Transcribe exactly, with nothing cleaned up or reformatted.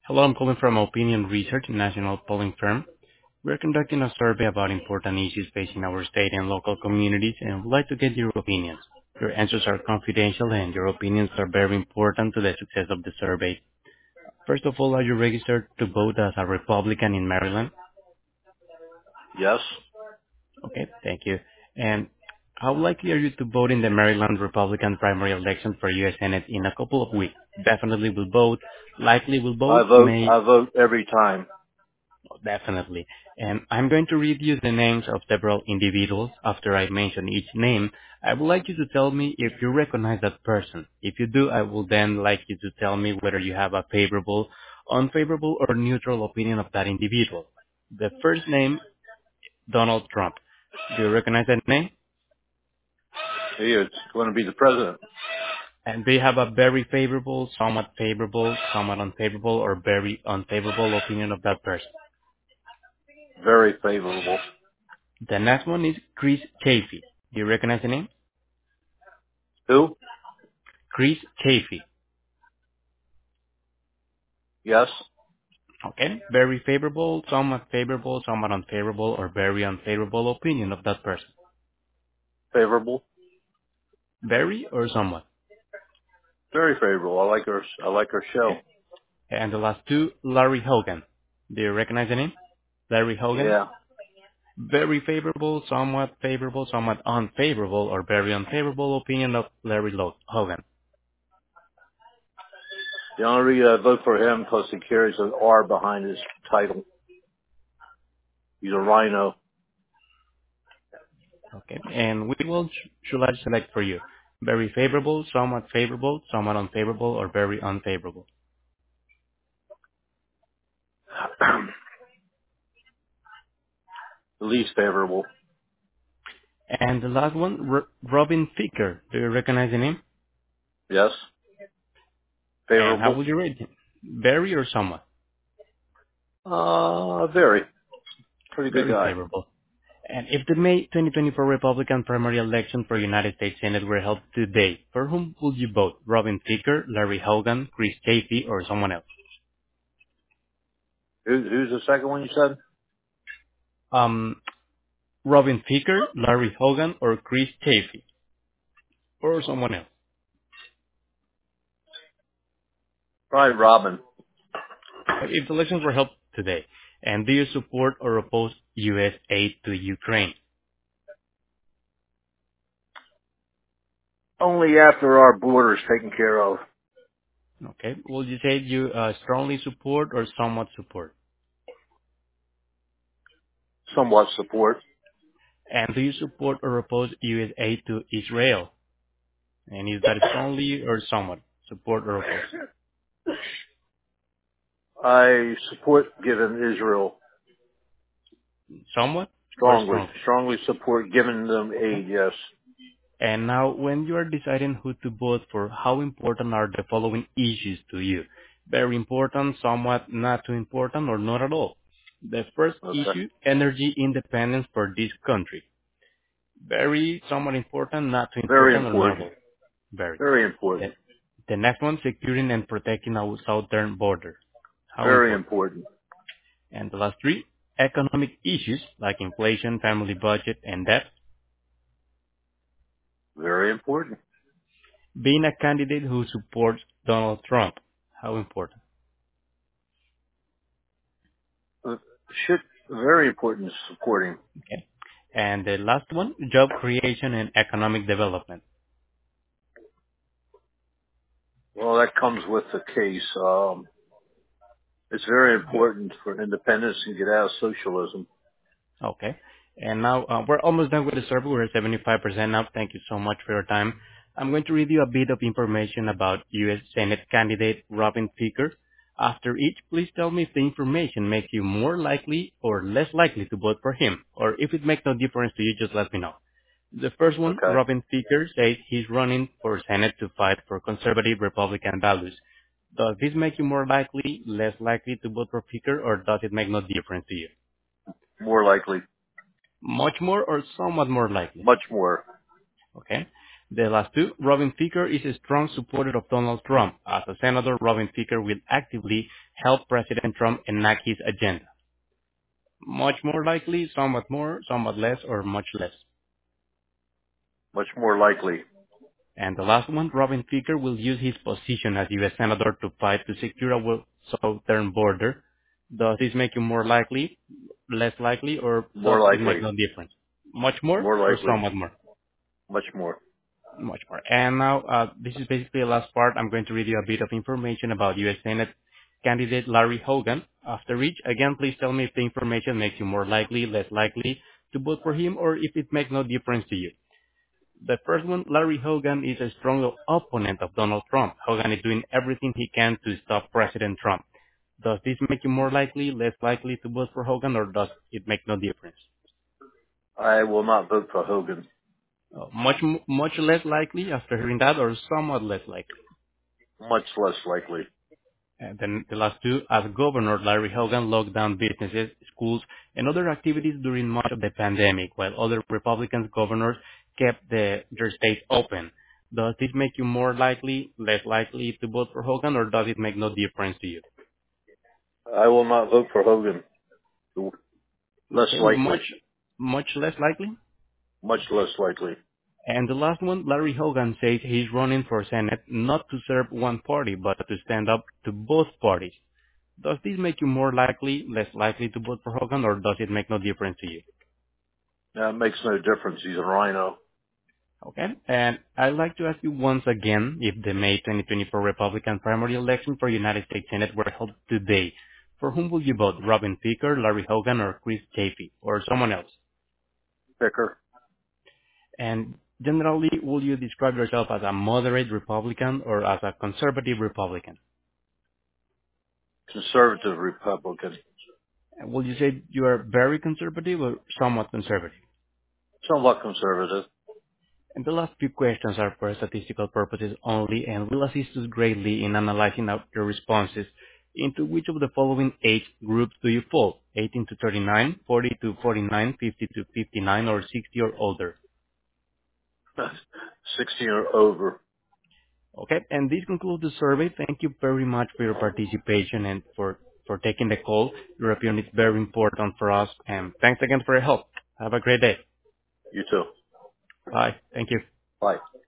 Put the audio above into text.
Hello, I'm calling from Opinion Research, a national polling firm. We're conducting a survey about important issues facing our state and local communities, and would like to get your opinions. Your answers are confidential, and your opinions are very important to the success of the survey. First of all, are you registered to vote as a Republican in Maryland? Yes. Okay, thank you. And how likely are you to vote in the Maryland Republican primary election for U S Senate in a couple of weeks? Definitely will vote, likely will I vote, vote, may. I vote every time. Definitely. And I'm going to read you the names of several individuals. After I mention each name, I would like you to tell me if you recognize that person. If you do, I will then like you to tell me whether you have a favorable, unfavorable, or neutral opinion of that individual. The first name, Donald Trump. Do you recognize that name? He is going to be the president. And do you have a very favorable, somewhat favorable, somewhat unfavorable, or very unfavorable opinion of that person? Very favorable. The next one is Chris Chafee. Do you recognize the name? Who? Chris Chafee. Yes. Okay. Very favorable, somewhat favorable, somewhat unfavorable, or very unfavorable opinion of that person. Favorable. Very or somewhat. Very favorable. I like her, I like her show. Okay. And the last two, Larry Hogan. Do you recognize the name? Larry Hogan. Yeah. Very favorable, somewhat favorable, somewhat unfavorable, or very unfavorable opinion of Larry Lo- Hogan. The only reason I vote for him because he carries an R behind his title. He's a rhino. Okay. And which one sh- should I select for you? Very favorable, somewhat favorable, somewhat unfavorable, or very unfavorable? The least favorable. And the last one, R- Robin Thicke. Do you recognize the name? Yes. And how Favorable. would you rate him? Very or somewhat? Uh, very. Pretty good Very guy. favorable. And if the May twenty twenty-four Republican primary election for United States Senate were held today, for whom would you vote? Robin Thicke, Larry Hogan, Chris Chafee, or someone else? Who, who's the second one you said? Um, Robin Thicke, Larry Hogan, or Chris Chafee, or someone else? Probably Robin. If the elections were held today, and do you support or oppose U S aid to Ukraine? Only after our border's taken care of. Okay. Would you say you uh, strongly support or somewhat support? Somewhat support. And do you support or oppose U S aid to Israel? And is that strongly or somewhat support or oppose? I support giving Israel Somewhat or strongly, strongly? strongly support giving them Okay. aid, yes. And now, when you are deciding who to vote for, how important are the following issues to you? Very important, somewhat not too important, or not at all? The first Okay. issue, energy independence for this country. Very, somewhat important, not too Very important, or not at important. all? Very. Very The, important. the next one, securing and protecting our southern border. How Very important? important. And the last three, economic issues like inflation, family budget, and debt. Very important. Being a candidate who supports Donald Trump. How important? Uh, Should, very important supporting. Okay. And the last one, job creation and economic development. Well, that comes with the case. Um, it's very important for independence and get out of socialism. Okay. And now uh, we're almost done with the survey. We're at seventy-five percent now. Thank you so much for your time. I'm going to read you a bit of information about U S Senate candidate Robin Thicke. After each, please tell me if the information makes you more likely or less likely to vote for him. Or if it makes no difference to you, just let me know. The first one, Okay. Robin Thicke, says he's running for Senate to fight for conservative Republican values. Does this make you more likely, less likely to vote for Thicke, or does it make no difference to you? More likely. Much more or somewhat more likely? Much more. Okay. The last two, Robin Thicke is a strong supporter of Donald Trump. As a senator, Robin Thicke will actively help President Trump enact his agenda. Much more likely, somewhat more, somewhat less, or much less. Much more likely. And the last one, Robin Thicke will use his position as U S Senator to fight to secure our southern border. Does this make you more likely, less likely, or does More it make likely. no difference? Much more More or likely. somewhat more? Much more. Much more. And now, uh, this is basically the last part. I'm going to read you a bit of information about U S Senate candidate Larry Hogan. After each, again, please tell me if the information makes you more likely, less likely to vote for him, or if it makes no difference to you. The first one, Larry Hogan is a strong opponent of Donald Trump. Hogan is doing everything he can to stop President Trump. Does this make you more likely, less likely to vote for Hogan, or does it make no difference? I will not vote for Hogan. Uh, much, m- much less likely after hearing that, or somewhat less likely? Much less likely. And then the last two, as governor, Larry Hogan locked down businesses, schools, and other activities during much of the pandemic, while other Republican governors kept the, their states open. Does this make you more likely, less likely to vote for Hogan, or does it make no difference to you? I will not vote for Hogan. Less Okay, much, likely. much less likely. Much less likely. And the last one, Larry Hogan says he's running for Senate not to serve one party, but to stand up to both parties. Does this make you more likely, less likely to vote for Hogan, or does it make no difference to you? That makes no difference. He's a rhino. Okay. And I'd like to ask you once again, if the May twenty twenty-four Republican primary election for United States Senate were held today, for whom would you vote? Robin Thicke, Larry Hogan, or Chris Chafee, or someone else? Picker. And generally, will you describe yourself as a moderate Republican or as a conservative Republican? Conservative Republican. And will you say you are very conservative or somewhat conservative? Somewhat conservative. And the last few questions are for statistical purposes only and will assist us greatly in analyzing out your responses. Into which of the following age groups do you fall? eighteen to thirty-nine, forty to forty-nine, fifty to fifty-nine, or sixty or older? sixty or over. Okay, and this concludes the survey. Thank you very much for your participation and for, for taking the call. Your opinion is very important for us, and thanks again for your help. Have a great day. You too. Bye. Thank you. Bye.